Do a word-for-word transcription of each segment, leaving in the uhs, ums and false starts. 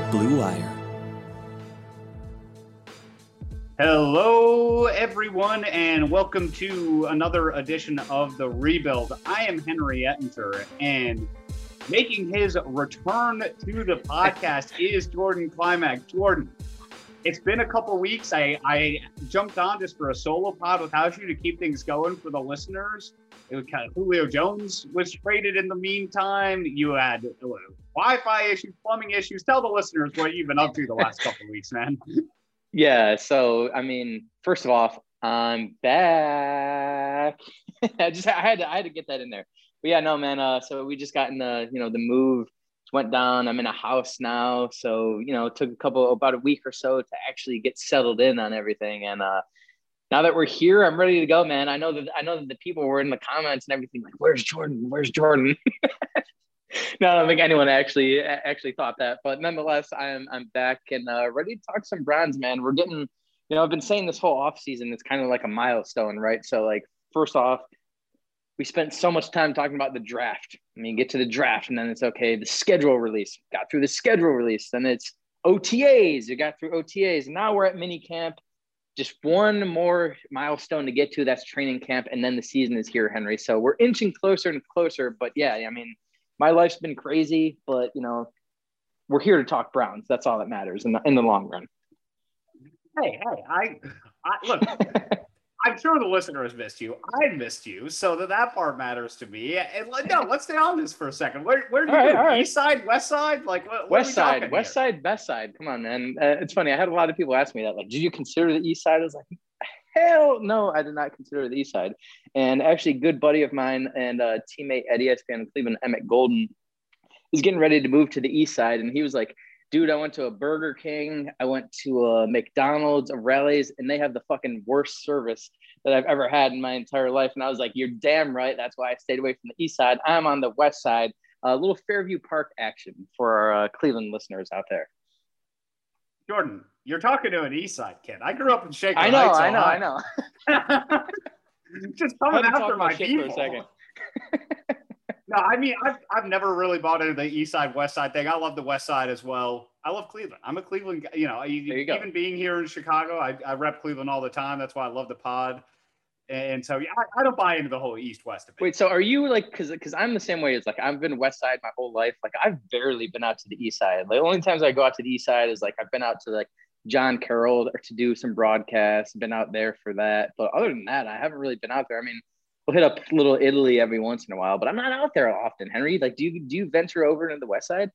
Blue Wire. Hello, everyone, and welcome to another edition of The Rebuild. I am Henry Ettinger, and making his return to the podcast is Jordan Climack. Jordan, it's been a couple weeks. I, I jumped on just for a solo pod without you to keep things going for the listeners. It was kind of Julio Jones was traded in the meantime. You had Wi-Fi issues, plumbing issues. Tell the listeners what you've been up to the last couple of weeks, man. Yeah, so I mean, first of all, I'm back. I just I had to I had to get that in there. But yeah, no, man. Uh, so we just got in the you know the move went down. I'm in a house now, so you know it took a couple about a week or so to actually get settled in on everything. And uh, now that we're here, I'm ready to go, man. I know that I know that the people were in the comments and everything like, "Where's Jordan? Where's Jordan?" No, I don't think anyone actually actually thought that, but nonetheless, I'm I'm back and uh, ready to talk some Browns, man. We're getting, you know, I've been saying this whole off season, it's kind of like a milestone, right? So, like, first off, we spent so much time talking about the draft. I mean, get to the draft, and then it's okay. The schedule release, got through the schedule release, then it's O T As. You got through O T As. Now we're at mini camp. Just one more milestone to get to. That's training camp, and then the season is here, Henry. So we're inching closer and closer. But yeah, I mean. My life's been crazy, but, you know, we're here to talk Browns. That's all that matters in the in the long run. Hey, hey, I, I look, I'm sure the listener has missed you. I missed you, so that that part matters to me. And no, let's stay on this for a second. Where, where do you right, go? Right. East side, west side? Like, what, what west side, here? west side, best side. Come on, man. Uh, it's funny. I had a lot of people ask me that. Like, did you consider the east side? I was like, hell no, I did not consider the east side. And actually, a good buddy of mine and uh, teammate at E S P N in Cleveland, Emmett Golden, is getting ready to move to the east side. And he was like, dude, I went to a Burger King. I went to a McDonald's, a Rally's, and they have the fucking worst service that I've ever had in my entire life. And I was like, you're damn right. That's why I stayed away from the east side. I'm on the west side. A uh, little Fairview Park action for our uh, Cleveland listeners out there. Jordan, you're talking to an east side kid. I grew up in Shaker I know, Heights, I know, Ohio. I know. Just coming Had to after talk my about shit people. for a second. No, I mean, I've, I've never really bought into the east side, west side thing. I love the west side as well. I love Cleveland. I'm a Cleveland, you know, you, you even go. being here in Chicago, I, I rep Cleveland all the time. That's why I love the pod. And so, yeah, I, I don't buy into the whole east-west debate. Wait, so are you like, because because I'm the same way. It's like I've been west side my whole life. Like I've barely been out to the east side. Like the only times I go out to the east side is like I've been out to like John Carroll or to do some broadcasts, been out there for that. But other than that, I haven't really been out there. I mean, we'll hit up Little Italy every once in a while, but I'm not out there often. Henry, like, do you do you venture over into the west side?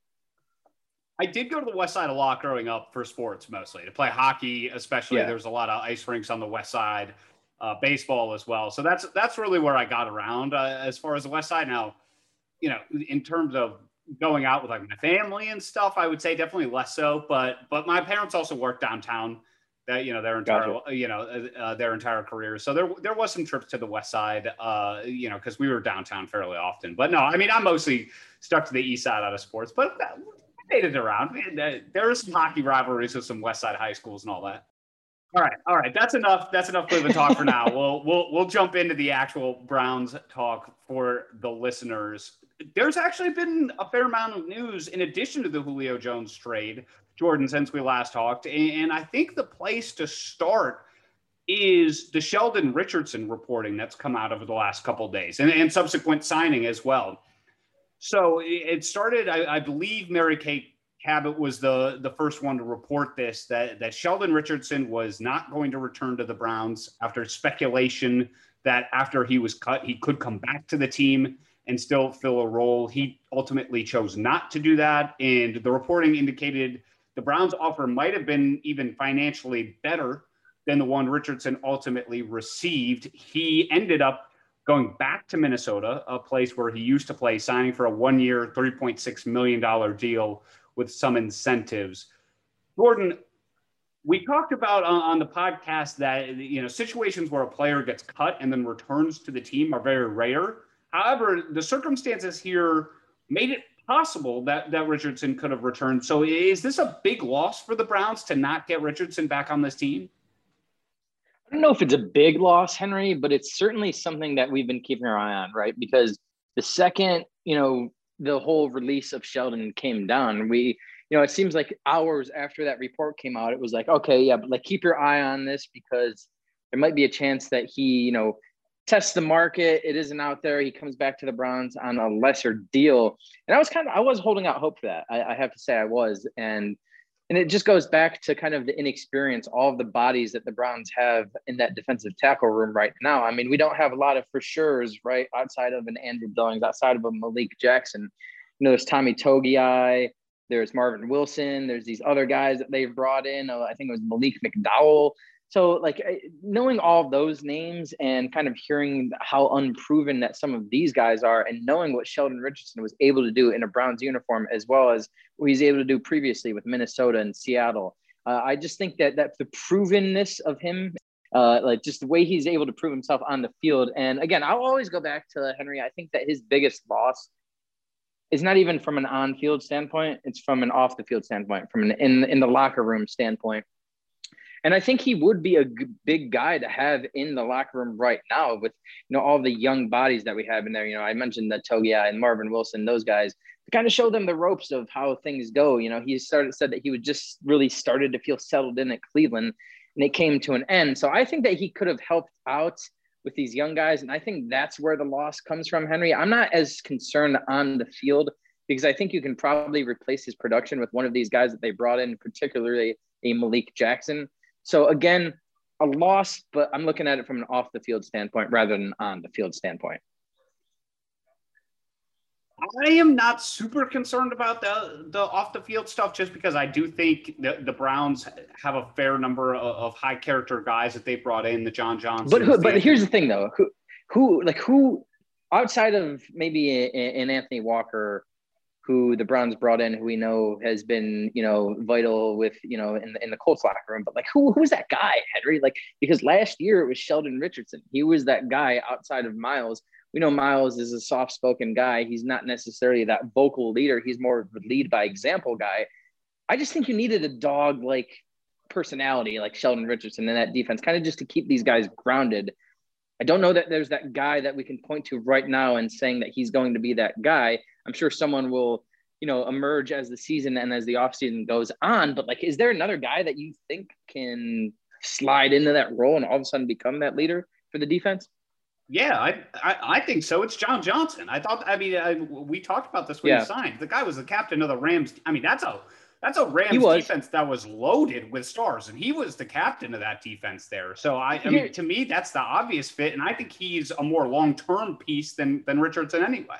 I did go to the west side a lot growing up for sports, mostly to play hockey, especially. Yeah. There's a lot of ice rinks on the west side, uh, baseball as well. So that's that's really where I got around uh, as far as the west side. Now, you know, in terms of going out with like my family and stuff, I would say definitely less so. But but my parents also worked downtown. That you know their entire Gotcha. you know uh, their entire career. So there there was some trips to the west side, uh, you know, because we were downtown fairly often. But no, I mean I'm mostly stuck to the east side out of sports. But that, we made it around. There are some hockey rivalries with some west side high schools and all that. All right, all right, that's enough. That's enough Cleveland talk for now. We'll we'll we'll jump into the actual Browns talk for the listeners. There's actually been a fair amount of news in addition to the Julio Jones trade, Jordan, since we last talked. And I think the place to start is the Sheldon Richardson reporting that's come out over the last couple of days and, and subsequent signing as well. So it started, I, I believe Mary Kate Cabot was the, the first one to report this, that, that Sheldon Richardson was not going to return to the Browns after speculation that after he was cut, he could come back to the team and still fill a role. He ultimately chose not to do that. And the reporting indicated the Browns offer might have been even financially better than the one Richardson ultimately received. He ended up going back to Minnesota, a place where he used to play, signing for a one-year, three point six million dollars deal with some incentives. Jordan, we talked about on, on the podcast that, you know, situations where a player gets cut and then returns to the team are very rare. However, the circumstances here made it possible that, that Richardson could have returned. So is this a big loss for the Browns to not get Richardson back on this team? I don't know if it's a big loss, Henry, but it's certainly something that we've been keeping our eye on, right? Because the second, you know, the whole release of Sheldon came down, we, you know, it seems like hours after that report came out, it was like, okay, yeah, but like keep your eye on this because there might be a chance that he, you know, tests the market. It isn't out there. He comes back to the Browns on a lesser deal. And I was kind of, I was holding out hope for that. I, I have to say I was. And, and it just goes back to kind of the inexperience, all of the bodies that the Browns have in that defensive tackle room right now. I mean, we don't have a lot of for sure's, right? Outside of an Andrew Billings, outside of a Malik Jackson. You know, there's Tommy Togiai, there's Marvin Wilson, there's these other guys that they've brought in. Uh, I think it was Malik McDowell. So like knowing all of those names and kind of hearing how unproven that some of these guys are and knowing what Sheldon Richardson was able to do in a Browns uniform, as well as what he's able to do previously with Minnesota and Seattle. Uh, I just think that that the provenness of him, uh, like just the way he's able to prove himself on the field. And again, I'll always go back to Henry. I think that his biggest loss is not even from an on-field standpoint. It's from an off-the-field standpoint, from an in, in the locker room standpoint. And I think he would be a g- big guy to have in the locker room right now with, you know, all the young bodies that we have in there. You know, I mentioned that Togia and Marvin Wilson, those guys, to kind of show them the ropes of how things go. You know, he started said that he would just really started to feel settled in at Cleveland and it came to an end. So I think that he could have helped out with these young guys. And I think that's where the loss comes from, Henry. I'm not as concerned on the field because I think you can probably replace his production with one of these guys that they brought in, particularly a Malik Jackson. So again, a loss, but I'm looking at it from an off the field standpoint rather than on the field standpoint. I am not super concerned about the, the off the field stuff just because I do think the, the Browns have a fair number of, of high character guys that they brought in, the John Johnson. But who, but here's the thing though, who, who like who outside of maybe an Anthony Walker, who the Browns brought in, who we know has been, you know, vital with, you know, in the, in the Colts locker room. But like, who who's that guy, Henry? Like, because last year it was Sheldon Richardson. He was that guy outside of Miles. We know Miles is a soft-spoken guy. He's not necessarily that vocal leader. He's more of a lead by example guy. I just think you needed a dog-like personality like Sheldon Richardson in that defense, kind of just to keep these guys grounded. I don't know that there's that guy that we can point to right now and saying that he's going to be that guy. I'm sure someone will, you know, emerge as the season and as the offseason goes on. But like, is there another guy that you think can slide into that role and all of a sudden become that leader for the defense? Yeah, I, I I think so. It's John Johnson. I thought. I mean, I, we talked about this when yeah. he signed. The guy was the captain of the Rams. I mean, that's a that's a Rams defense that was loaded with stars, and he was the captain of that defense there. So I, I mean, to me, that's the obvious fit, and I think he's a more long term piece than than Richardson anyway.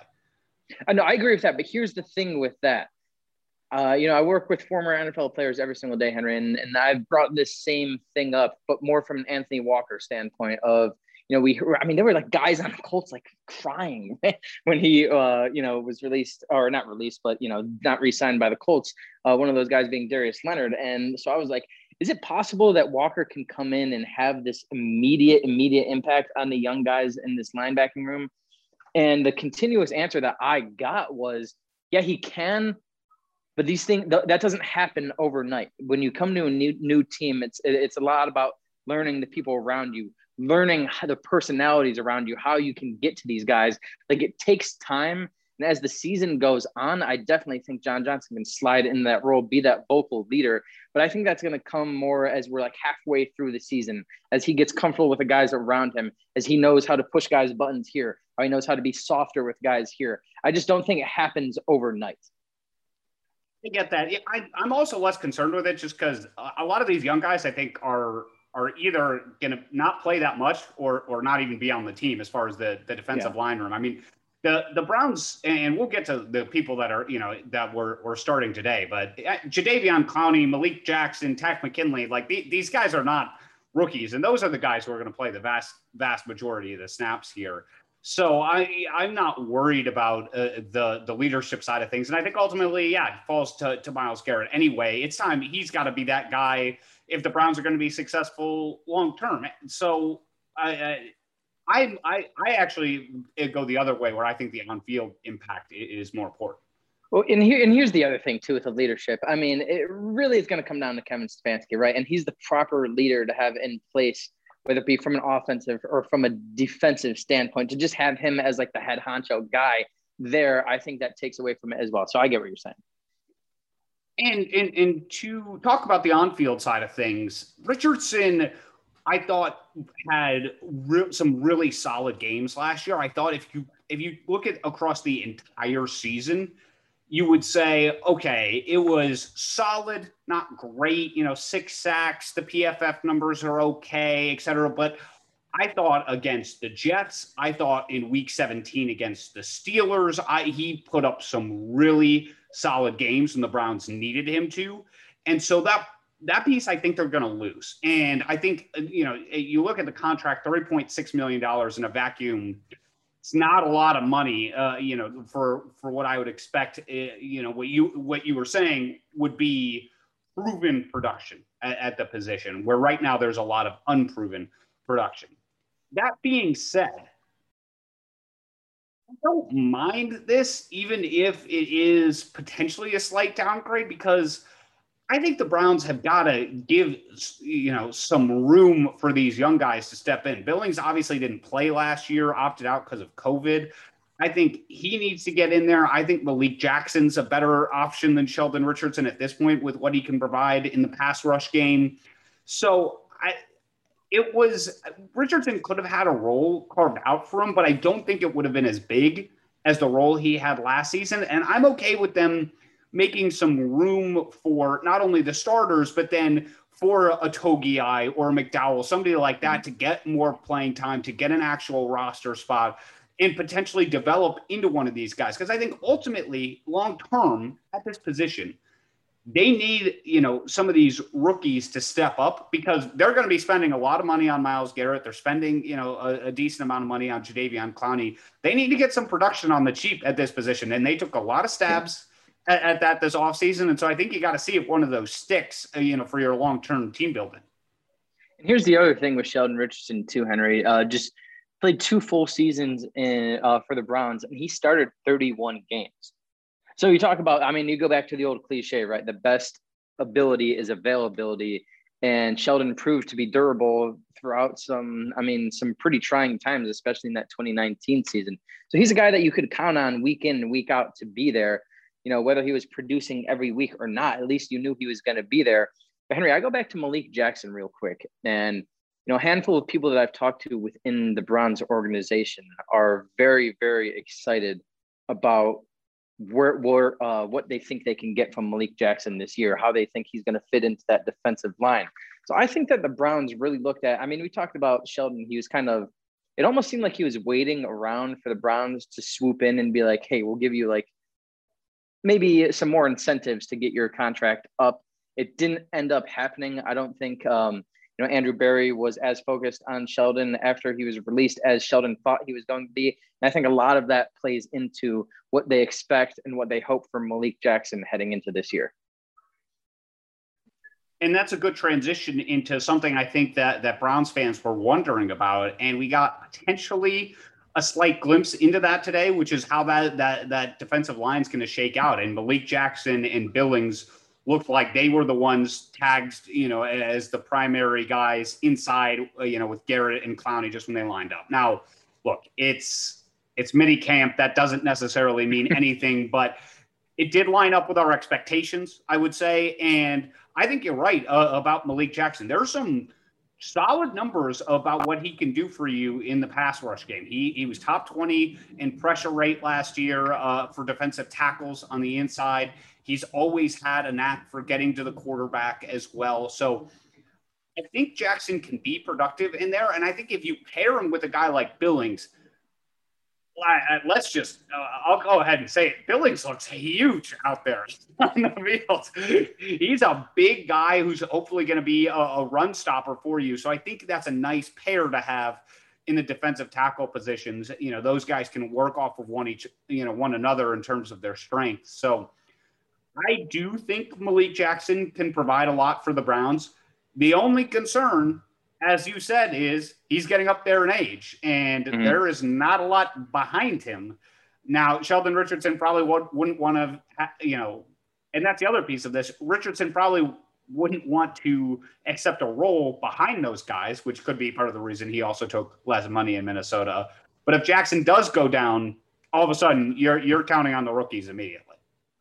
I know I agree with that, but here's the thing with that. Uh, you know, I work with former N F L players every single day, Henry, and, and I've brought this same thing up, but more from an Anthony Walker standpoint of, you know, we, I mean, there were like guys on the Colts like crying when he, uh, you know, was released or not released, but, you know, not re-signed by the Colts. Uh, one of those guys being Darius Leonard. And so I was like, is it possible that Walker can come in and have this immediate, immediate impact on the young guys in this linebacking room? And the continuous answer that I got was, yeah, he can, but these things, th- that doesn't happen overnight. When you come to a new new team, it's it's a lot about learning the people around you, learning how the personalities around you, how you can get to these guys. Like, it takes time. And as the season goes on, I definitely think John Johnson can slide in that role, be that vocal leader. But I think that's going to come more as we're like halfway through the season, as he gets comfortable with the guys around him, as he knows how to push guys' buttons here, how he knows how to be softer with guys here. I just don't think it happens overnight. I get that. I, I'm also less concerned with it just because a lot of these young guys, I think, are are either going to not play that much or or not even be on the team as far as the, the defensive yeah. line room. I mean, the the Browns, and we'll get to the people that are, you know, that were, were starting today, but Jadeveon Clowney, Malik Jackson, Takk McKinley, like the, these guys are not rookies. And those are the guys who are going to play the vast, vast majority of the snaps here. So I, I'm not worried about uh, the the leadership side of things. And I think ultimately, yeah, it falls to, to Myles Garrett anyway. It's time he's got to be that guy if the Browns are going to be successful long term. So I, I, I, I actually go the other way where I think the on-field impact is more important. Well, and here and here's the other thing too with the leadership. I mean, it really is going to come down to Kevin Stefanski, right? And he's the proper leader to have in place, whether it be from an offensive or from a defensive standpoint, to just have him as like the head honcho guy there, I think that takes away from it as well. So I get what you're saying. And, and, and to talk about the on-field side of things, Richardson, I thought, had re- some really solid games last year. I thought if you if you look at across the entire season, you would say, okay, it was solid, not great, you know, six sacks, the P F F numbers are okay, et cetera. But I thought against the Jets, I thought in week seventeen against the Steelers, I, he put up some really solid games and the Browns needed him to. And so that that piece, I think they're going to lose. And I think, you know, you look at the contract, three point six million dollars in a vacuum. It's not a lot of money, uh, you know, for, for what I would expect, uh, you know, what you, what you were saying would be proven production at, at the position, where right now there's a lot of unproven production. That being said, I don't mind this, even if it is potentially a slight downgrade, because I think the Browns have got to give, you know, some room for these young guys to step in. Billings obviously didn't play last year, opted out because of COVID. I think he needs to get in there. I think Malik Jackson's a better option than Sheldon Richardson at this point with what he can provide in the pass rush game. So I, it was Richardson could have had a role carved out for him, but I don't think it would have been as big as the role he had last season. And I'm okay with them making some room for not only the starters, but then for a Togiai or a McDowell, somebody like that, to get more playing time, to get an actual roster spot and potentially develop into one of these guys. Because I think ultimately, long-term at this position, they need, you know, some of these rookies to step up, because they're going to be spending a lot of money on Myles Garrett. They're spending, you know, a, a decent amount of money on Jadeveon Clowney. They need to get some production on the cheap at this position. And they took a lot of stabs at, at that this offseason. And so I think you got to see if one of those sticks, uh, you know, for your long-term team building. And here's the other thing with Sheldon Richardson too, Henry. Uh, just played two full seasons in, uh, for the Browns, and he started thirty-one games. So you talk about, I mean, you go back to the old cliche, right? The best ability is availability. And Sheldon proved to be durable throughout some, I mean, some pretty trying times, especially in that twenty nineteen season. So he's a guy that you could count on week in and week out to be there. You know, whether he was producing every week or not, at least you knew he was going to be there. But Henry, I go back to Malik Jackson real quick. And, you know, a handful of people that I've talked to within the Browns organization are very, very excited about where, where uh, what they think they can get from Malik Jackson this year, how they think he's going to fit into that defensive line. So I think that the Browns really looked at, I mean, we talked about Sheldon. He was kind of, it almost seemed like he was waiting around for the Browns to swoop in and be like, hey, we'll give you like maybe some more incentives to get your contract up. It didn't end up happening. I don't think, um, you know, Andrew Berry was as focused on Sheldon after he was released as Sheldon thought he was going to be. And I think a lot of that plays into what they expect and what they hope for Malik Jackson heading into this year. And that's a good transition into something I think that, that Browns fans were wondering about. And we got potentially a slight glimpse into that today, which is how that, that, that defensive line is going to shake out. And Malik Jackson and Billings looked like they were the ones tagged, you know, as the primary guys inside, you know, with Garrett and Clowney just when they lined up. Now, look, it's it's mini camp. That doesn't necessarily mean anything, but it did line up with our expectations, I would say. And I think you're right uh, about Malik Jackson. There are some solid numbers about what he can do for you in the pass rush game. He he was top twenty in pressure rate last year uh, for defensive tackles on the inside. He's always had a knack for getting to the quarterback as well. So I think Jackson can be productive in there. And I think if you pair him with a guy like Billings, let's just, uh, I'll go ahead and say it. Billings looks huge out there on the field. He's a big guy who's hopefully going to be a, a run stopper for you. So I think that's a nice pair to have in the defensive tackle positions. You know, those guys can work off of one each, you know, one another in terms of their strengths. So I do think Malik Jackson can provide a lot for the Browns. The only concern, as you said, is he's getting up there in age, and mm-hmm. there is not a lot behind him. Now, Sheldon Richardson probably would, wouldn't want to, you know, and that's the other piece of this. Richardson probably wouldn't want to accept a role behind those guys, which could be part of the reason he also took less money in Minnesota. But if Jackson does go down all of a sudden you're you're counting on the rookies immediately.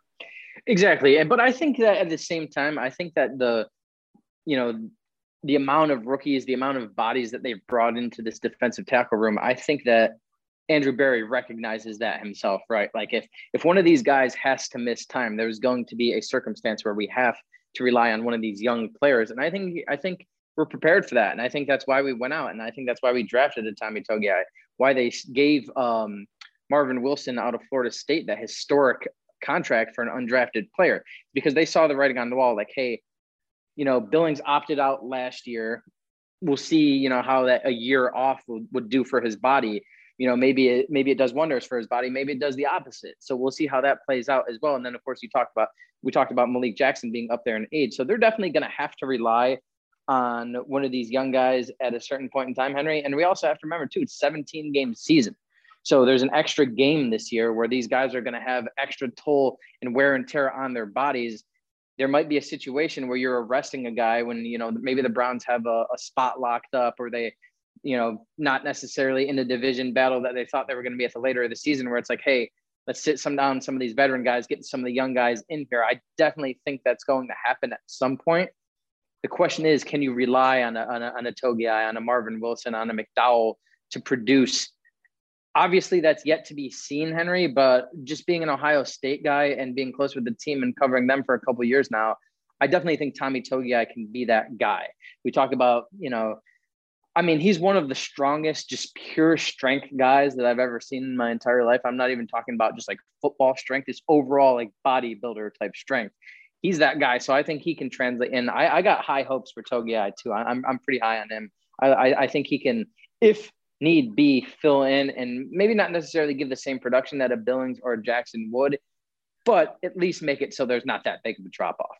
Exactly. But I think that at the same time, I think that the, you know, the amount of rookies, the amount of bodies that they've brought into this defensive tackle room, I think that Andrew Berry recognizes that himself, right? Like if if one of these guys has to miss time, there's going to be a circumstance where we have to rely on one of these young players. And I think I think we're prepared for that. And I think that's why we went out. And I think that's why we drafted a Tommy Togiai, why they gave um, Marvin Wilson out of Florida State that historic contract for an undrafted player, because they saw the writing on the wall, like, hey, you know, Billings opted out last year. We'll see, you know, how that a year off would, would do for his body. You know, maybe it, maybe it does wonders for his body. Maybe it does the opposite. So we'll see how that plays out as well. And then, of course, you talked about, we talked about Malik Jackson being up there in age. So they're definitely going to have to rely on one of these young guys at a certain point in time, Henry. And we also have to remember, too, it's seventeen game season. So there's an extra game this year where these guys are going to have extra toll and wear and tear on their bodies. There might be a situation where you're arresting a guy when, you know, maybe the Browns have a, a spot locked up, or they, you know, not necessarily in the division battle that they thought they were going to be at the later of the season, where it's like, hey, let's sit some down some of these veteran guys, get some of the young guys in here. I definitely think that's going to happen at some point. The question is, can you rely on a, on a, on a Togiai, on a Marvin Wilson, on a McDowell to produce? Obviously, that's yet to be seen, Henry, but just being an Ohio State guy and being close with the team and covering them for a couple of years now, I definitely think Tommy Togiai can be that guy. We talk about, you know, I mean, he's one of the strongest, just pure strength guys that I've ever seen in my entire life. I'm not even talking about just like football strength, it's overall like bodybuilder type strength. He's that guy. So I think he can translate in. I, I got high hopes for Togiai too. I, I'm I'm pretty high on him. I, I, I think he can, if need be, fill in and maybe not necessarily give the same production that a Billings or a Jackson would, but at least make it so there's not that big of a drop off.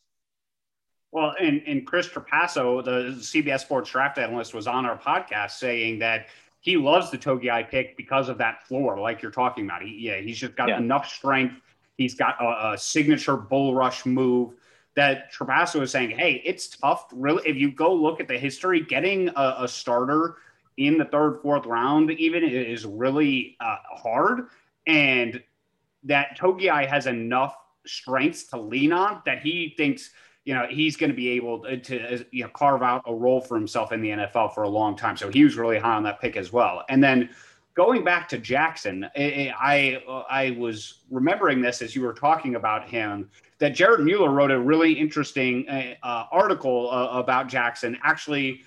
Well, and, and Chris Trapasso, the C B S Sports draft analyst, was on our podcast saying that he loves the Togiai pick because of that floor, like you're talking about. He, yeah, he's just got yeah. enough strength. He's got a, a signature bull rush move that Trapasso is saying, hey, it's tough. Really, if you go look at the history, getting a, a starter in the third, fourth round even is really uh, hard. And that Togiai has enough strengths to lean on that he thinks, you know, he's going to be able to, to, you know, carve out a role for himself in the N F L for a long time. So he was really high on that pick as well. And then going back to Jackson, I, I was remembering this as you were talking about him, that Jared Mueller wrote a really interesting uh, article uh, about Jackson actually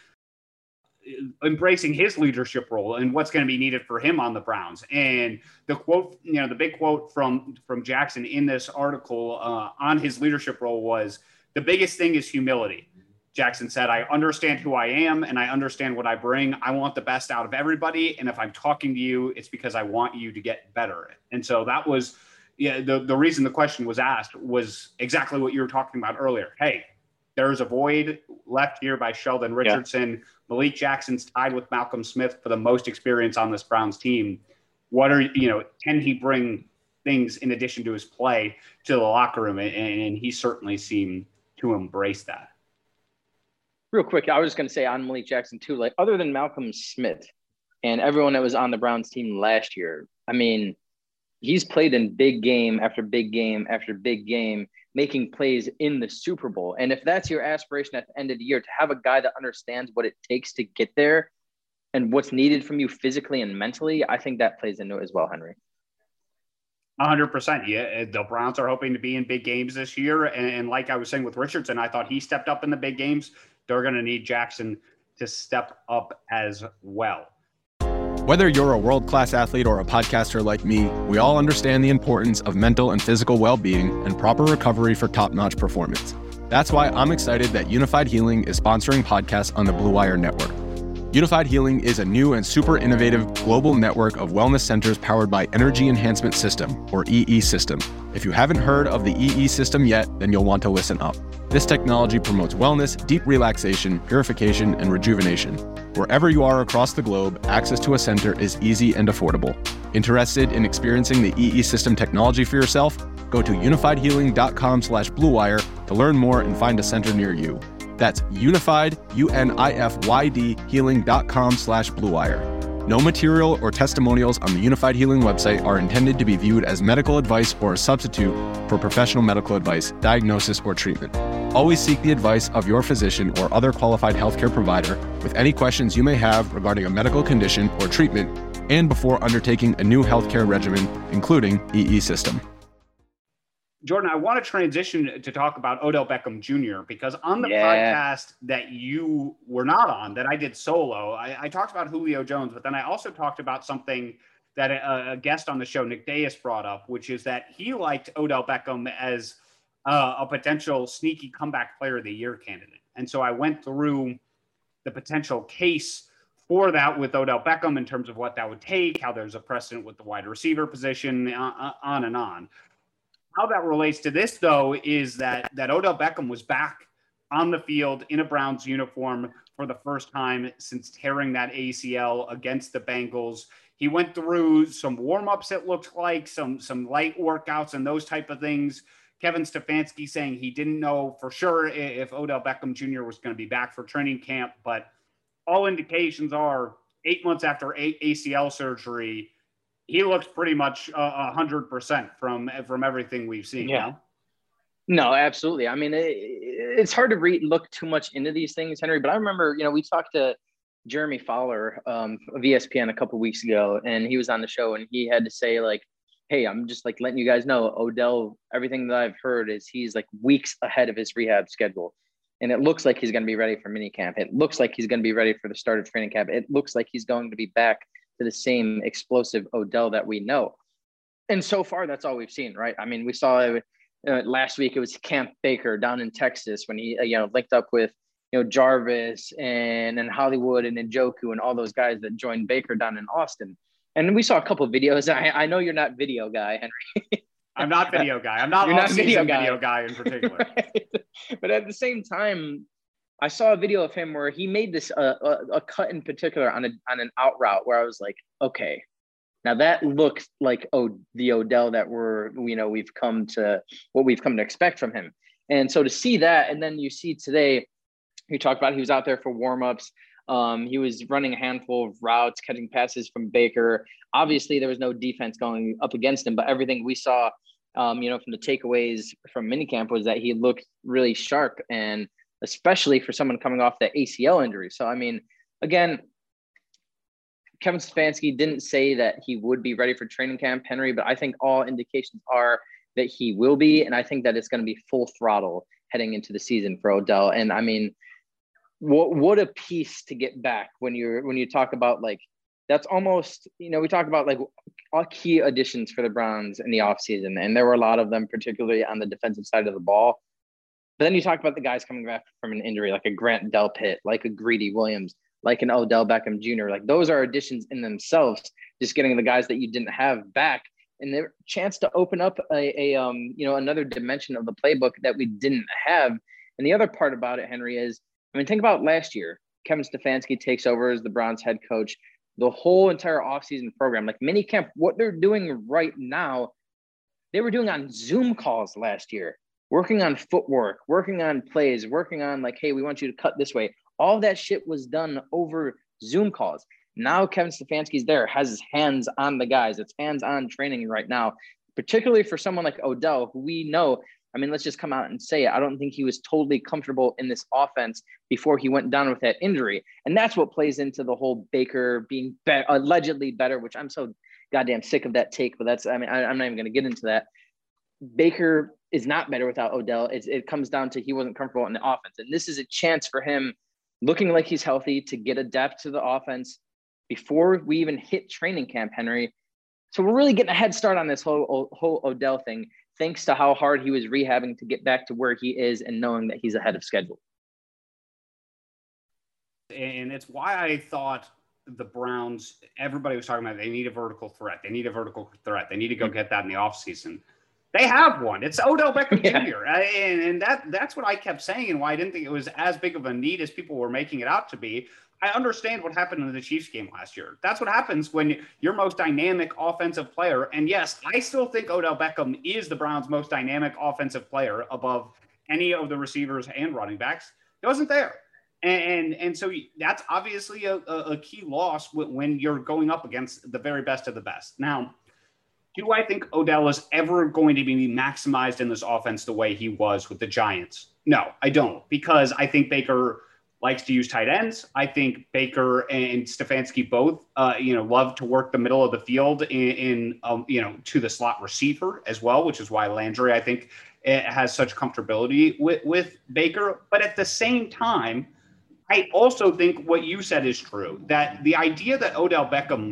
embracing his leadership role and what's going to be needed for him on the Browns. And the quote, you know, the big quote from, from Jackson in this article uh, on his leadership role was, the biggest thing is humility. Jackson said, I understand who I am and I understand what I bring. I want the best out of everybody. And if I'm talking to you, it's because I want you to get better. And so that was, yeah, the, the reason the question was asked was exactly what you were talking about earlier. Hey, there's a void left here by Sheldon Richardson. Yeah. Malik Jackson's tied with Malcolm Smith for the most experience on this Browns team. What are, you know, can he bring things in addition to his play to the locker room? And, and he certainly seemed to embrace that. Real quick, I was just going to say on Malik Jackson too, like other than Malcolm Smith and everyone that was on the Browns team last year, I mean, he's played in big game after big game after big game, making plays in the Super Bowl. And if that's your aspiration at the end of the year, to have a guy that understands what it takes to get there and what's needed from you physically and mentally, I think that plays into it as well, Henry. one hundred percent. Yeah, the Browns are hoping to be in big games this year. And, and like I was saying with Richardson, I thought he stepped up in the big games. They're going to need Jackson to step up as well. Whether you're a world-class athlete or a podcaster like me, we all understand the importance of mental and physical well-being and proper recovery for top-notch performance. That's why I'm excited that Unified Healing is sponsoring podcasts on the Blue Wire Network. Unified Healing is a new and super innovative global network of wellness centers powered by Energy Enhancement System, or E E System. If you haven't heard of the E E System yet, then you'll want to listen up. This technology promotes wellness, deep relaxation, purification, and rejuvenation. Wherever you are across the globe, access to a center is easy and affordable. Interested in experiencing the E E System technology for yourself? Go to unified healing dot com slash blue wire to learn more and find a center near you. That's unified, U N I F Y D, healing dot com slash blue wire. No material or testimonials on the Unified Healing website are intended to be viewed as medical advice or a substitute for professional medical advice, diagnosis, or treatment. Always seek the advice of your physician or other qualified healthcare provider with any questions you may have regarding a medical condition or treatment and before undertaking a new healthcare regimen, including E E system. Jordan, I want to transition to talk about Odell Beckham Junior because on the Yeah. podcast that you were not on, that I did solo, I, I talked about Julio Jones, but then I also talked about something that a, a guest on the show, Nick Deus, brought up, which is that he liked Odell Beckham as uh, a potential sneaky comeback player of the year candidate. And so I went through the potential case for that with Odell Beckham in terms of what that would take, how there's a precedent with the wide receiver position, uh, on and on. How that relates to this, though, is that that Odell Beckham was back on the field in a Browns uniform for the first time since tearing that A C L against the Bengals. He went through some warm-ups, it looked like, some, some light workouts and those type of things. Kevin Stefanski saying he didn't know for sure if Odell Beckham Junior was going to be back for training camp, but all indications are eight months after A C L surgery, he looks pretty much a hundred percent from from everything we've seen. Yeah. No, no absolutely. I mean, it, it's hard to read, look too much into these things, Henry, but I remember, you know, we talked to Jeremy Fowler um, of E S P N a couple of weeks ago, and he was on the show and he had to say like, hey, I'm just like letting you guys know, Odell, everything that I've heard is he's like weeks ahead of his rehab schedule. And it looks like he's going to be ready for minicamp. It looks like he's going to be ready for the start of training camp. It looks like he's going to be back to the same explosive Odell that we know. And so far, that's all we've seen, right? I mean, we saw uh, last week, it was Camp Baker down in Texas when he, uh, you know, linked up with, you know, Jarvis and, and Hollywood and Njoku and all those guys that joined Baker down in Austin. And we saw a couple of videos. I, I know you're not video guy, Henry. I'm not video guy. I'm not You're not video off-season guy. video guy in particular. Right? But at the same time, I saw a video of him where he made this uh, a, a cut in particular on a on an out route where I was like, okay, now that looks like oh the Odell that we're you know we've come to what we've come to expect from him. And so to see that, and then you see today, you talked about he was out there for warmups. Um, he was running a handful of routes, catching passes from Baker. Obviously, there was no defense going up against him, but everything we saw, um, you know, from the takeaways from minicamp was that he looked really sharp, and especially for someone coming off that A C L injury. So, I mean, again, Kevin Stefanski didn't say that he would be ready for training camp, Henry, but I think all indications are that he will be. And I think that it's going to be full throttle heading into the season for Odell. And I mean, what, what a piece to get back when you're, when you talk about like, that's almost, you know, we talk about like all key additions for the Browns in the offseason. And there were a lot of them, particularly on the defensive side of the ball. But then you talk about the guys coming back from an injury, like a Grant Delpit, like a Greedy Williams, like an Odell Beckham Junior Like those are additions in themselves, just getting the guys that you didn't have back, and their chance to open up a, a um you know another dimension of the playbook that we didn't have. And the other part about it, Henry, is I mean think about last year. Kevin Stefanski takes over as the Browns head coach. The whole entire offseason program, like minicamp, what they're doing right now, they were doing on Zoom calls last year. Working on footwork, working on plays, working on like, hey, we want you to cut this way. All that shit was done over Zoom calls. Now Kevin Stefanski's there, has his hands on the guys. It's hands-on training right now, particularly for someone like Odell, who we know, I mean, let's just come out and say it. I don't think he was totally comfortable in this offense before he went down with that injury. And that's what plays into the whole Baker being be- allegedly better, which I'm so goddamn sick of that take, but that's, I mean, I, I'm not even going to get into that. Baker is not better without Odell. It's, it comes down to he wasn't comfortable in the offense. And this is a chance for him, looking like he's healthy, to get a depth to the offense before we even hit training camp, Henry. So we're really getting a head start on this whole, whole Odell thing, thanks to how hard he was rehabbing to get back to where he is and knowing that he's ahead of schedule. And it's why I thought the Browns, everybody was talking about they need a vertical threat. They need a vertical threat. They need to go get that in the offseason. They have one. It's Odell Beckham Yeah. Junior And, and that that's what I kept saying, and why I didn't think it was as big of a need as people were making it out to be. I understand what happened in the Chiefs game last year. That's what happens when your most dynamic offensive player, and yes, I still think Odell Beckham is the Browns' most dynamic offensive player above any of the receivers and running backs, he wasn't there. And, and so that's obviously a, a key loss when you're going up against the very best of the best. Now, do I think Odell is ever going to be maximized in this offense the way he was with the Giants? No, I don't, because I think Baker likes to use tight ends. I think Baker and Stefanski both, uh, you know, love to work the middle of the field in, in um, you know, to the slot receiver as well, which is why Landry, I think, has such comfortability with, with Baker. But at the same time, I also think what you said is true, that the idea that Odell Beckham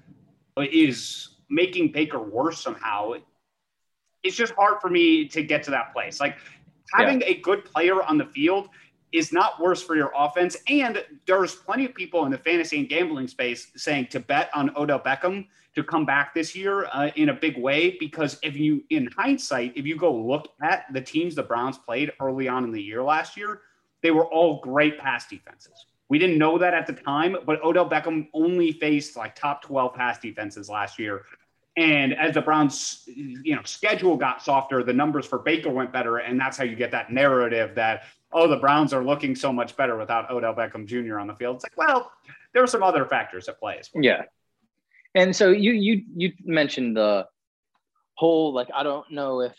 is making Baker worse somehow, it's just hard for me to get to that place. Like, having yeah. a good player on the field is not worse for your offense. And there's plenty of people in the fantasy and gambling space saying to bet on Odell Beckham to come back this year uh, in a big way, because if you, in hindsight, if you go look at the teams the Browns played early on in the year last year, they were all great pass defenses. We didn't know that at the time, but Odell Beckham only faced like top twelve pass defenses last year. And as the Browns, you know, schedule got softer, the numbers for Baker went better. And that's how you get that narrative that, oh, the Browns are looking so much better without Odell Beckham Junior on the field. It's like, well, there are some other factors at play as well. Yeah. And so you you you mentioned the whole, like, I don't know if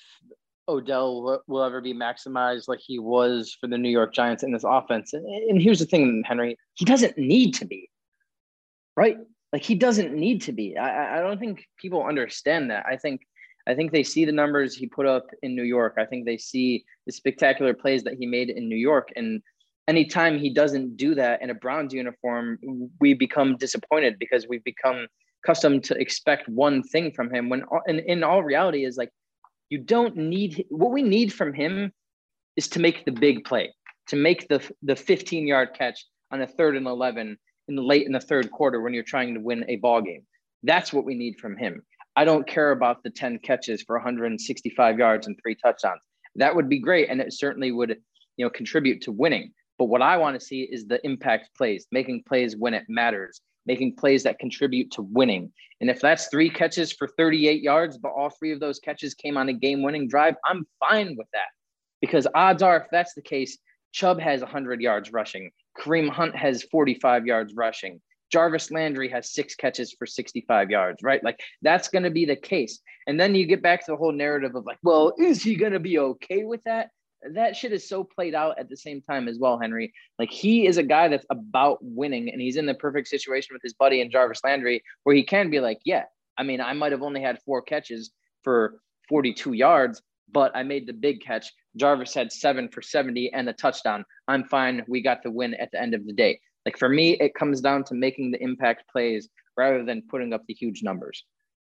Odell will ever be maximized like he was for the New York Giants in this offense. And here's the thing, Henry, he doesn't need to be, right? Like, he doesn't need to be. I, I don't think people understand that. I think I think they see the numbers he put up in New York. I think they see the spectacular plays that he made in New York. And anytime he doesn't do that in a Browns uniform, we become disappointed because we've become accustomed to expect one thing from him, when in, in all reality is like, you don't need, what we need from him is to make the big play, to make the the fifteen yard catch on a third and eleven in the late in the third quarter when you're trying to win a ball game. That's what we need from him. I don't care about the ten catches for one hundred sixty-five yards and three touchdowns. That would be great, and it certainly would, you know, contribute to winning. But what I want to see is the impact plays, making plays when it matters, making plays that contribute to winning. And if that's three catches for thirty-eight yards, but all three of those catches came on a game-winning drive, I'm fine with that. Because odds are, if that's the case, Chubb has one hundred yards rushing. Kareem Hunt has forty-five yards rushing. Jarvis Landry has six catches for sixty-five yards, right? Like, that's going to be the case. And then you get back to the whole narrative of like, well, is he going to be okay with that? That shit is so played out at the same time as well, Henry. Like, he is a guy that's about winning, and he's in the perfect situation with his buddy and Jarvis Landry where he can be like, yeah, I mean, I might have only had four catches for forty-two yards, but I made the big catch. Jarvis had seven for seventy and a touchdown. I'm fine. We got the win at the end of the day. Like, for me, it comes down to making the impact plays rather than putting up the huge numbers.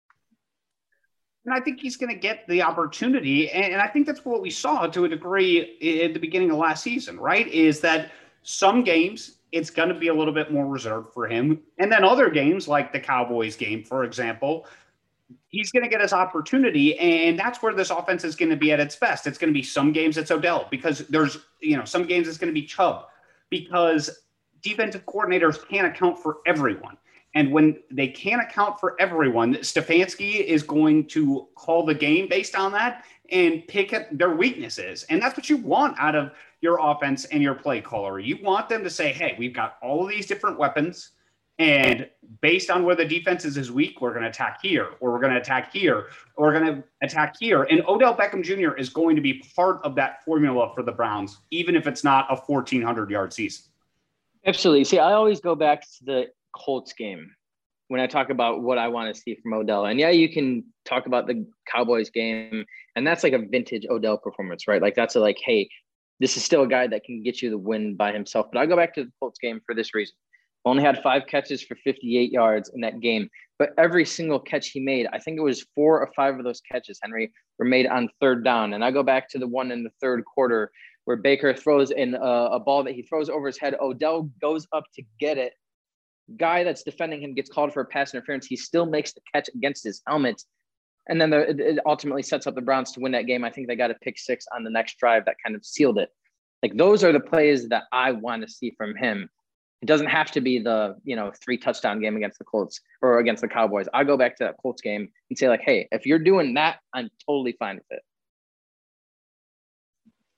And I think he's going to get the opportunity. And I think that's what we saw to a degree at the beginning of last season, right? Is that some games, it's going to be a little bit more reserved for him. And then other games, like the Cowboys game, for example, he's going to get his opportunity. And that's where this offense is going to be at its best. It's going to be some games it's Odell, because there's, you know, some games it's going to be Chubb, because defensive coordinators can't account for everyone. And when they can't account for everyone, Stefanski is going to call the game based on that and pick at their weaknesses. And that's what you want out of your offense and your play caller. You want them to say, hey, we've got all of these different weapons, and based on where the defense is weak, we're going to attack here, or we're going to attack here, or we're going to attack here. And Odell Beckham Junior is going to be part of that formula for the Browns, even if it's not a fourteen hundred yard season. Absolutely. See, I always go back to the Colts game when I talk about what I want to see from Odell. And yeah, you can talk about the Cowboys game, and that's like a vintage Odell performance, right? Like, that's a like, hey, this is still a guy that can get you the win by himself. But I go back to the Colts game for this reason. Only had five catches for fifty-eight yards in that game, but every single catch he made, I think it was four or five of those catches, Henry, were made on third down. And I go back to the one in the third quarter where Baker throws in a, a ball that he throws over his head. Odell goes up to get it. Guy that's defending him gets called for a pass interference. He still makes the catch against his helmet. And then the, it ultimately sets up the Browns to win that game. I think they got a pick six on the next drive that kind of sealed it. Like, those are the plays that I want to see from him. It doesn't have to be the, you know, three touchdown game against the Colts or against the Cowboys. I go back to that Colts game and say, like, hey, if you're doing that, I'm totally fine with it.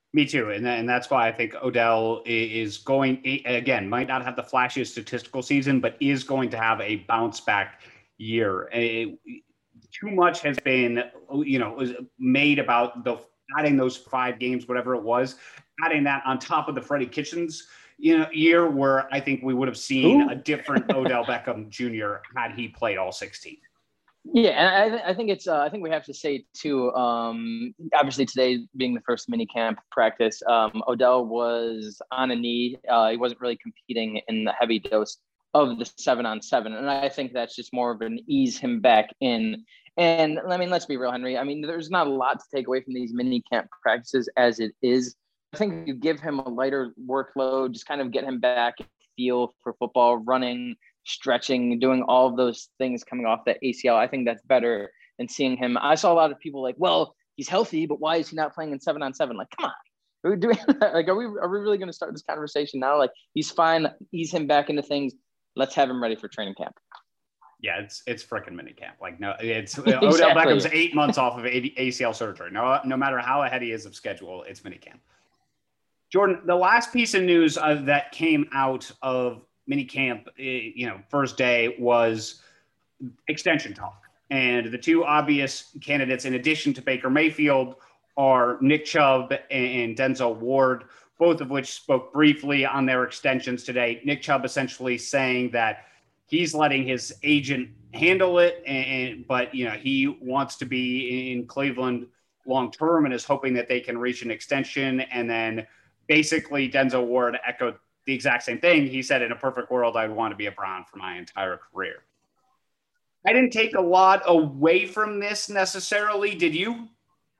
Me too. And, and that's why I think Odell is going, again, might not have the flashiest statistical season, but is going to have a bounce back year. It, too much has been, you know, was made about the adding those five games, whatever it was, adding that on top of the Freddie Kitchens, you know, year where I think we would have seen Ooh. a different Odell Beckham Junior had he played all sixteen. Yeah, and I, th- I think it's. Uh, I think we have to say too. Um, obviously, today being the first mini camp practice, um, Odell was on a knee. Uh, he wasn't really competing in the heavy dose of the seven on seven, and I think that's just more of an ease him back in. And I mean, let's be real, Henry. I mean, there's not a lot to take away from these mini camp practices as it is. I think you give him a lighter workload, just kind of get him back, feel for football, running, stretching, doing all of those things coming off that A C L. I think that's better than seeing him. I saw a lot of people like, well, he's healthy, but why is he not playing in seven on seven? Like, come on. Are we doing like, are we, are we really going to start this conversation now? Like, he's fine. Ease him back into things. Let's have him ready for training camp. Yeah, it's it's freaking mini camp. Like, no, it's exactly. Odell Beckham's eight months off of A C L surgery. No, no matter how ahead he is of schedule, it's mini camp. Jordan, the last piece of news uh, that came out of mini camp, you know, first day was extension talk. And the two obvious candidates, in addition to Baker Mayfield, are Nick Chubb and Denzel Ward, both of which spoke briefly on their extensions today. Nick Chubb essentially saying that he's letting his agent handle it, and but, you know, he wants to be in Cleveland long-term and is hoping that they can reach an extension. And then basically Denzel Ward echoed the exact same thing. He said, in a perfect world, I'd want to be a Brown for my entire career. I didn't take a lot away from this necessarily. Did you?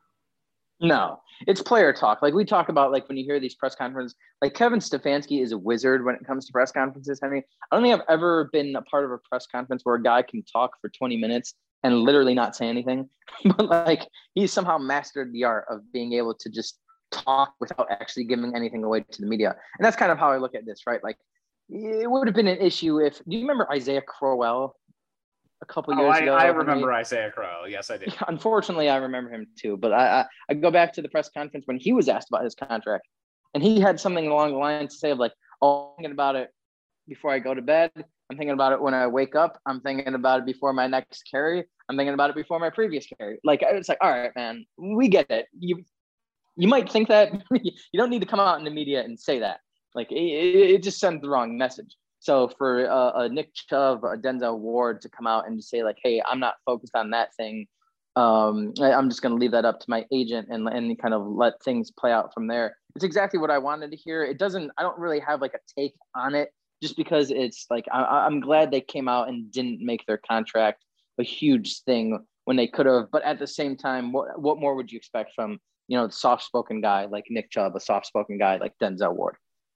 No, it's player talk. Like we talk about, like when you hear these press conferences, like Kevin Stefanski is a wizard when it comes to press conferences. Henry, I don't think I've ever been a part of a press conference where a guy can talk for twenty minutes and literally not say anything. But like he's somehow mastered the art of being able to just talk without actually giving anything away to the media. And that's kind of how I look at this, right? Like it would have been an issue if, do you remember Isaiah Crowell a couple oh, years I, ago? I remember I, Isaiah Crowell. Yes, I did. Unfortunately, I remember him too. But I, I, I go back to the press conference when he was asked about his contract, and he had something along the lines to say of like, oh, I'm thinking about it before I go to bed. I'm thinking about it when I wake up. I'm thinking about it before my next carry. I'm thinking about it before my previous carry. Like, it's like, all right, man, we get it. You you might think that. You don't need to come out in the media and say that. Like, it, it just sends the wrong message. So for uh, a Nick Chubb, a Denzel Ward to come out and just say like, hey, I'm not focused on that thing. Um, I'm just going to leave that up to my agent and, and kind of let things play out from there. It's exactly what I wanted to hear. It doesn't, I don't really have like a take on it just because it's like, I, I'm glad they came out and didn't make their contract a huge thing when they could have. But at the same time, what, what more would you expect from, you know, the soft-spoken guy like Nick Chubb, a soft-spoken guy like Denzel Ward?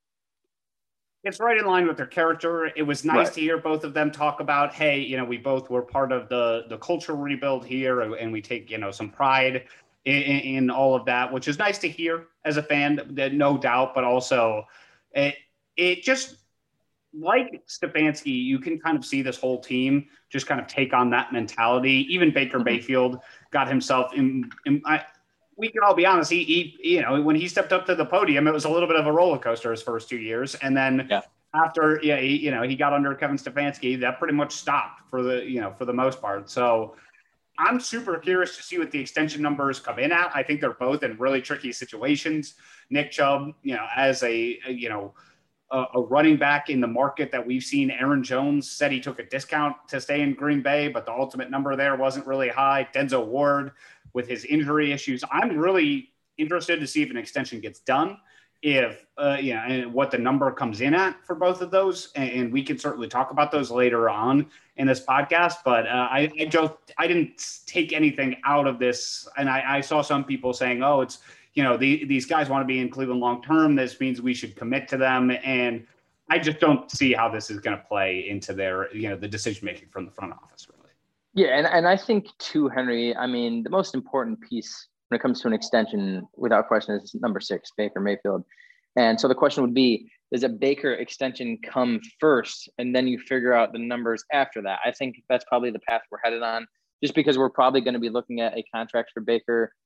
It's right in line with their character. It was nice right. to hear both of them talk about, hey, you know, we both were part of the the culture rebuild here, and we take, you know, some pride in, in all of that, which is nice to hear as a fan, no doubt. But also, it it just, like Stefanski, you can kind of see this whole team just kind of take on that mentality. Even Baker mm-hmm. Mayfield got himself in. in I, we can all be honest. He, he, you know, when he stepped up to the podium, it was a little bit of a roller coaster his first two years, and then yeah. after, yeah, he, you know, he got under Kevin Stefanski. That pretty much stopped for the, you know, for the most part. So I'm super curious to see what the extension numbers come in at. I think they're both in really tricky situations. Nick Chubb, you know, as a, a you know, a, a running back in the market that we've seen. Aaron Jones said he took a discount to stay in Green Bay, but the ultimate number there wasn't really high. Denzel Ward, with his injury issues, I'm really interested to see if an extension gets done, if, uh, you know, and what the number comes in at for both of those. And, and we can certainly talk about those later on in this podcast. But uh, I, I just, I didn't take anything out of this. And I, I saw some people saying, oh, it's, you know, the, these guys want to be in Cleveland long-term. This means we should commit to them. And I just don't see how this is going to play into their, you know, the decision-making from the front office, really. Yeah, and, and I think too, Henry, I mean, the most important piece when it comes to an extension, without question, is number six, Baker Mayfield. And so the question would be, does a Baker extension come first and then you figure out the numbers after that? I think that's probably the path we're headed on, just because we're probably going to be looking at a contract for Baker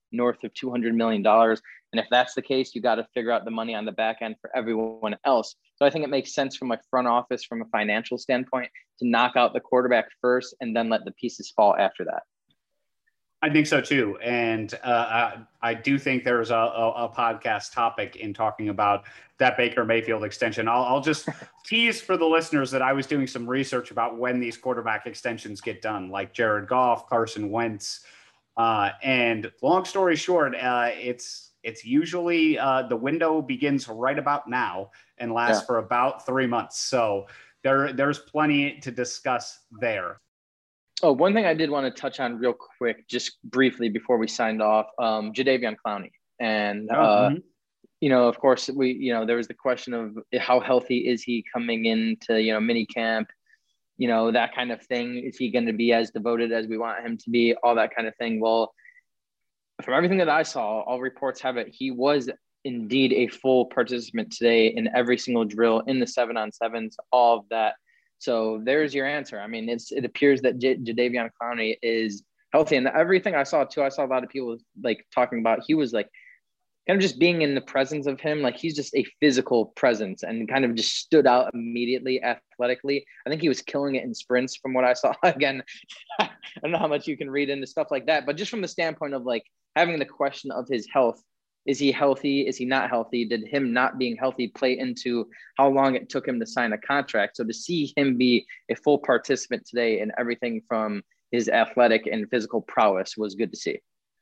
north of two hundred million dollars. And if that's the case, you got to figure out the money on the back end for everyone else. So I think it makes sense from a front office, from a financial standpoint, to knock out the quarterback first and then let the pieces fall after that. I think so too. And uh, I, I do think there's a, a, a podcast topic in talking about that Baker Mayfield extension. I'll, I'll just tease for the listeners that I was doing some research about when these quarterback extensions get done, like Jared Goff, Carson Wentz. Uh, and long story short, uh, it's it's usually uh, the window begins right about now and lasts yeah. for about three months. So there there's plenty to discuss there. Oh, one thing I did want to touch on real quick, just briefly before we signed off, um, Jadeveon Clowney. And, oh, uh, mm-hmm. you know, of course, we, you know, there was the question of how healthy is he coming into, you know, mini camp, you know, that kind of thing. Is he going to be as devoted as we want him to be? All that kind of thing. Well, from everything that I saw, all reports have it, he was indeed a full participant today in every single drill, in the seven on sevens, all of that. So there's your answer. I mean, it's, it appears that J- Jadeveon Clowney is healthy. And everything I saw too, I saw a lot of people like talking about, he was like kind of just being in the presence of him. Like he's just a physical presence and kind of just stood out immediately athletically. I think he was killing it in sprints from what I saw. Again, I don't know how much you can read into stuff like that, but just from the standpoint of like having the question of his health, is he healthy? Is he not healthy? Did him not being healthy play into how long it took him to sign a contract? So to see him be a full participant today in everything from his athletic and physical prowess was good to see.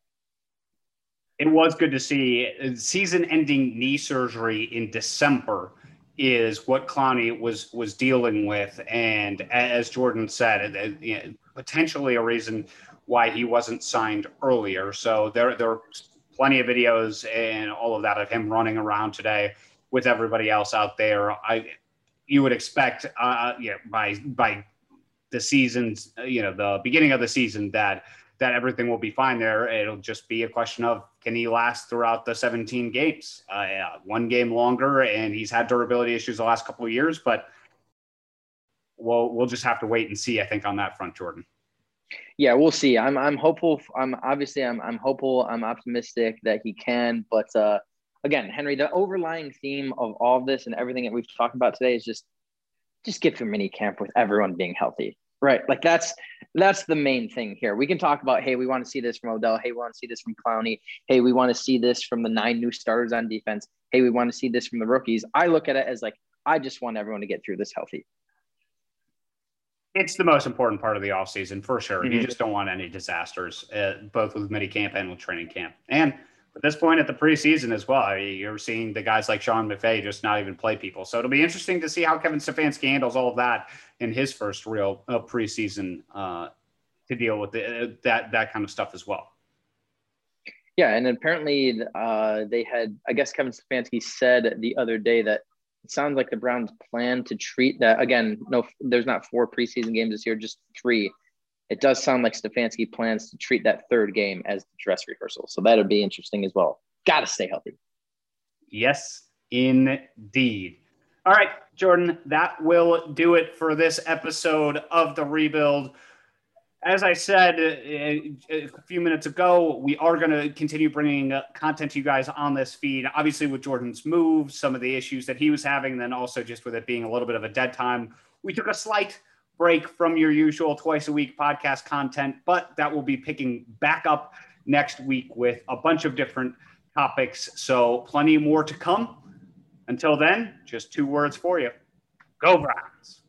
It was good to see. Season-ending knee surgery in December is what Clowney was was dealing with. And as Jordan said, it, it, potentially a reason why he wasn't signed earlier. So there there plenty of videos and all of that of him running around today with everybody else out there. I, you would expect, uh, yeah, by by the season's, you know, the beginning of the season that that everything will be fine there. It'll just be a question of, can he last throughout the seventeen games? Uh, yeah, one game longer, and he's had durability issues the last couple of years, but we'll we'll just have to wait and see, I think, on that front, Jordan. Yeah, we'll see. I'm I'm hopeful. I'm obviously I'm I'm hopeful. I'm optimistic that he can. But uh, again, Henry, the overlying theme of all of this and everything that we've talked about today is just just get through mini camp with everyone being healthy, right? Like that's that's the main thing here. We can talk about, hey, we want to see this from Odell. Hey, we want to see this from Clowney. Hey, we want to see this from the nine new starters on defense. Hey, we want to see this from the rookies. I look at it as like, I just want everyone to get through this healthy. It's the most important part of the offseason, for sure. Mm-hmm. You just don't want any disasters, uh, both with minicamp and with training camp. And at this point at the preseason as well, you're seeing the guys like Sean McVay just not even play people. So it'll be interesting to see how Kevin Stefanski handles all of that in his first real uh, preseason uh, to deal with the, uh, that that kind of stuff as well. Yeah, and apparently uh, they had, I guess Kevin Stefanski said the other day that it sounds like the Browns plan to treat that. Again, no, there's not four preseason games this year, just three. It does sound like Stefanski plans to treat that third game as the dress rehearsal. So that'll be interesting as well. Got to stay healthy. Yes, indeed. All right, Jordan, that will do it for this episode of The Rebuild. As I said a few minutes ago, we are going to continue bringing content to you guys on this feed, obviously with Jordan's move, some of the issues that he was having, and then also just with it being a little bit of a dead time. We took a slight break from your usual twice a week podcast content, but that will be picking back up next week with a bunch of different topics. So plenty more to come. Until then, just two words for you. Go Browns.